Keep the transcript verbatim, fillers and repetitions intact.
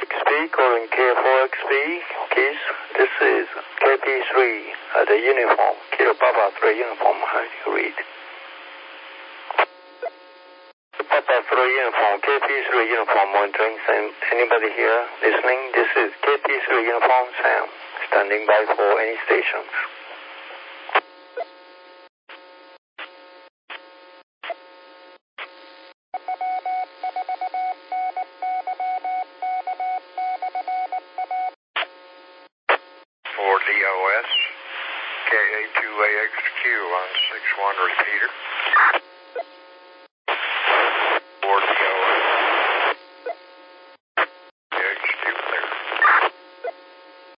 X P, calling K four X P, please. This is K P three, uh, the uniform, Kilo Papa three uniform, how do you read? Papa three uniform, K P three uniform, monitoring, Sam. Anybody here listening? This is K P three uniform, Sam, standing by for any stations. For D O S, K A two A X Q on six one repeater. For D O